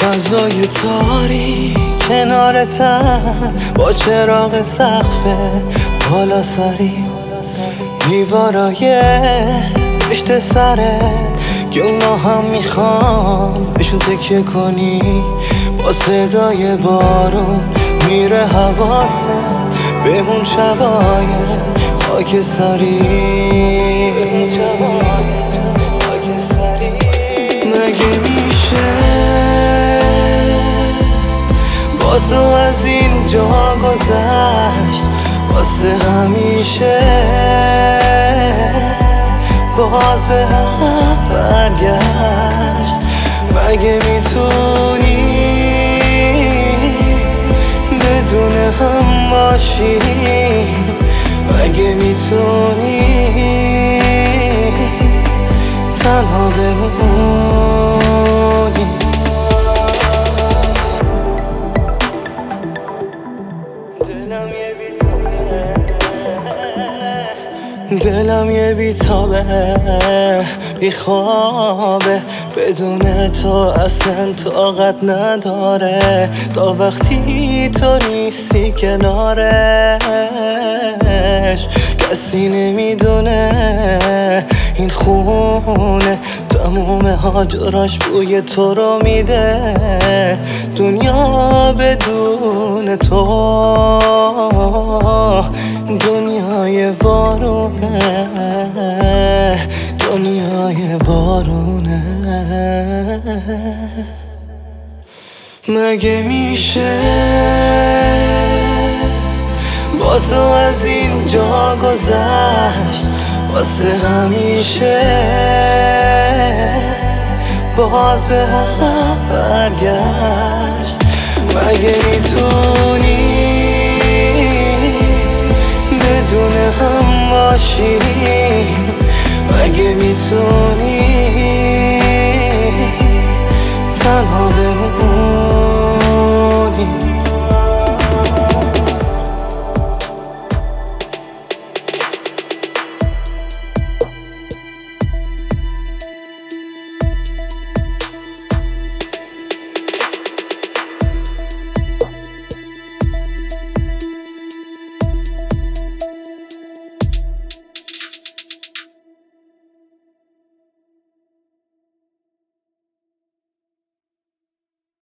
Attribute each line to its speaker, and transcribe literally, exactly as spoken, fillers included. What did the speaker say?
Speaker 1: فضای تاریک کنارتم با چراغ سقف بالا سری، دیوارای پشت سرت که اونا هم میخوام بهشون تکیه کنی. با صدای بارون میره حواست به اون شبای خاکستری. مگه میشه با تو از این جا گذشت واسه همیشه، باز به هم برگشت؟ مگه میتونی بدون هم باشیم؟ مگه میتونی تنها بمونی؟ دلم یه بیتابه بی خوابه، بدون تو اصلا طاقت نداره. تا وقتی تو نیستی کنارش کسی نمیدونه این خونه تموم هاجراش بوی تو رو میده. دنیا بدون تو دنیای وارونه، دنیای وارونه. مگه میشه با تو از این جا گذشت واسه همیشه، باز به هم برگشت؟ مگه میتونی بدون هم باشیم؟ مگه میتونی